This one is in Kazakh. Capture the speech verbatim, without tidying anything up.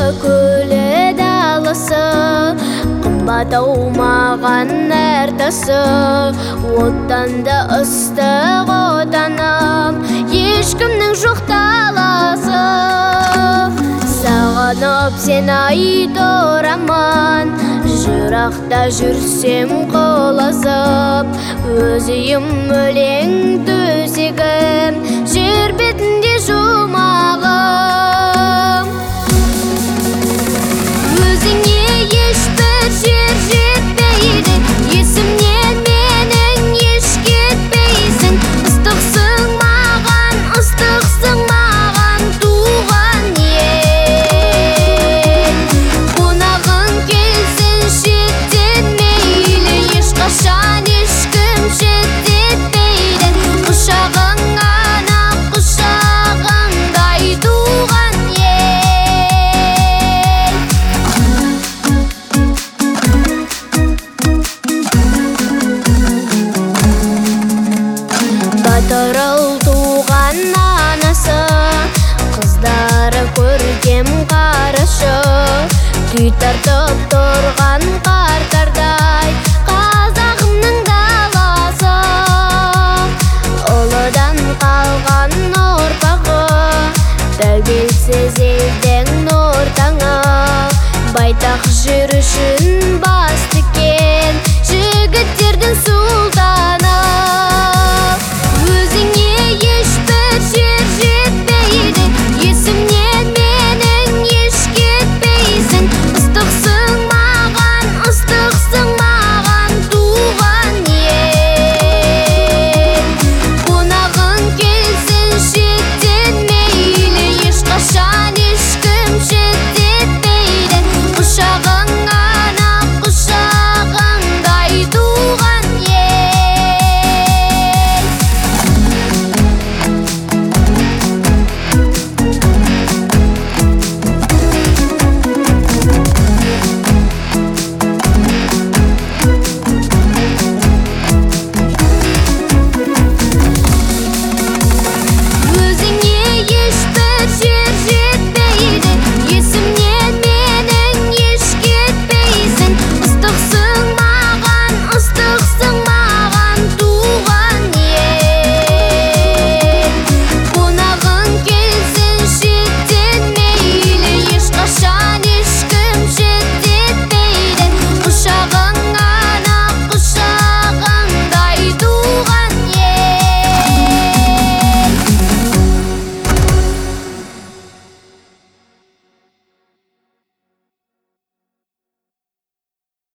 көлі даласы, қымбат аумаған әр тасы. Оттан да ыстық отаным, ешкімнің жоқ таласы. Сағынып сен ай тұрамын, жырақта жүрсем құлазып. Өзім өлең төсегім, жер бетінде жұмағым. Өзіңе ешбір жер жетпейді, есімнен менің еш кетпейсің. Ыстықсың маған, ыстықсың маған туған ел. Қонағың келсін шеттен мейлі, ешқашан ешкім шеттетпейді. Құшағың ана құшағыңдай туған ел. Батырыл туған анасы, қыздары көркем қарашы. Күй тартып тұрған қартардай қазағымның даласы. Ұлыдан қалған ұрпағы, тәуелсіз елдің нұр таңы. Байтақ жер үшін